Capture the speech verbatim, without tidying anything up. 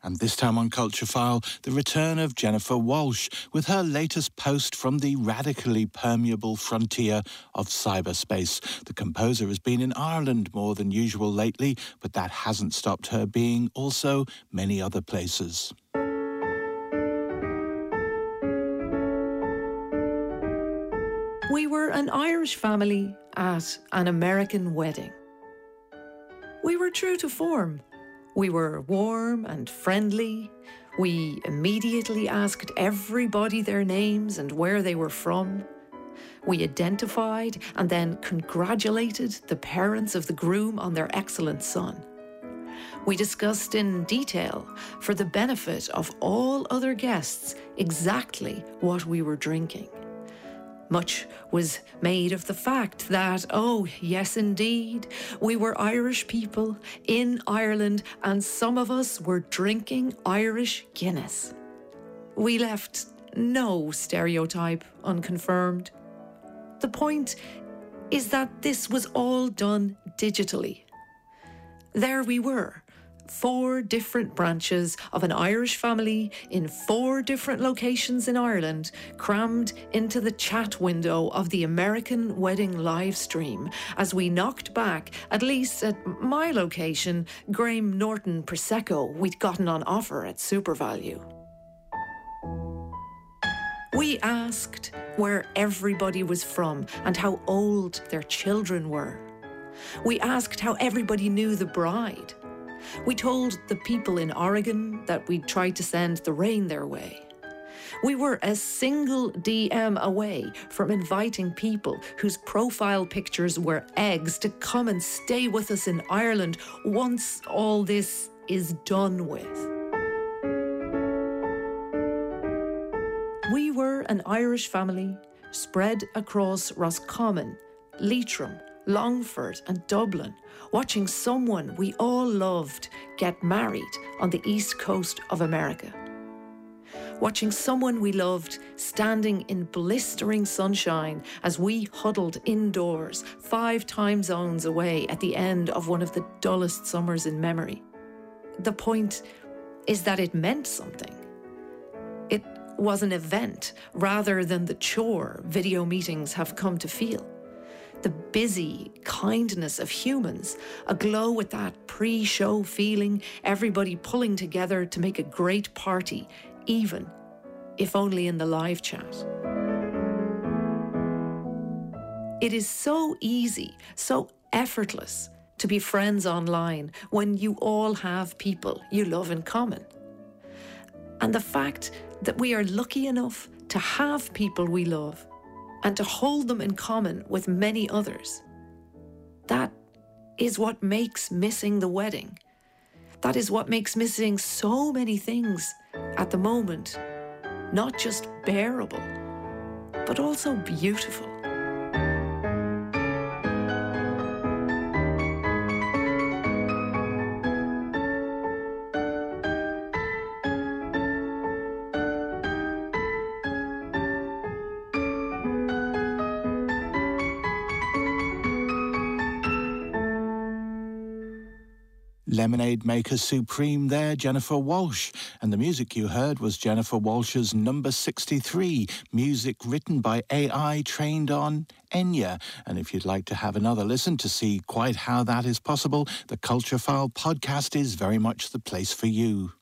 And this time on Culture File, the return of Jennifer Walshe with her latest post from the radically permeable frontier of cyberspace. The composer has been in Ireland more than usual lately, but that hasn't stopped her being also many other places. We were an Irish family at an American wedding. We were true to form. We were warm and friendly. We immediately asked everybody their names and where they were from. We identified and then congratulated the parents of the groom on their excellent son. We discussed in detail, for the benefit of all other guests, exactly what we were drinking. Much was made of the fact that, oh, yes, indeed, we were Irish people in Ireland and some of us were drinking Irish Guinness. We left no stereotype unconfirmed. The point is that this was all done digitally. There we were, four different branches of an Irish family in four different locations in Ireland, crammed into the chat window of the American wedding live stream as we knocked back, at least at my location, Graham Norton Prosecco we'd gotten on offer at SuperValu. We asked where everybody was from and how old their children were. We asked how everybody knew the bride. We told the people in Oregon that we'd tried to send the rain their way. We were a single D M away from inviting people whose profile pictures were eggs to come and stay with us in Ireland once all this is done with. We were an Irish family spread across Roscommon, Leitrim, Longford and Dublin, watching someone we all loved get married on the east coast of America. Watching someone we loved standing in blistering sunshine as we huddled indoors five time zones away at the end of one of the dullest summers in memory. The point is that it meant something. It was an event rather than the chore video meetings have come to feel. The busy kindness of humans, aglow with that pre-show feeling, everybody pulling together to make a great party, even if only in the live chat. It is so easy, so effortless to be friends online when you all have people you love in common. And the fact that we are lucky enough to have people we love and to hold them in common with many others. That is what makes missing the wedding. That is what makes missing so many things at the moment not just bearable, but also beautiful. Lemonade maker supreme there, Jennifer Walshe. And the music you heard was Jennifer Walshe's Number sixty-three, music written by A I trained on Enya. And if you'd like to have another listen to see quite how that is possible, the Culture File podcast is very much the place for you.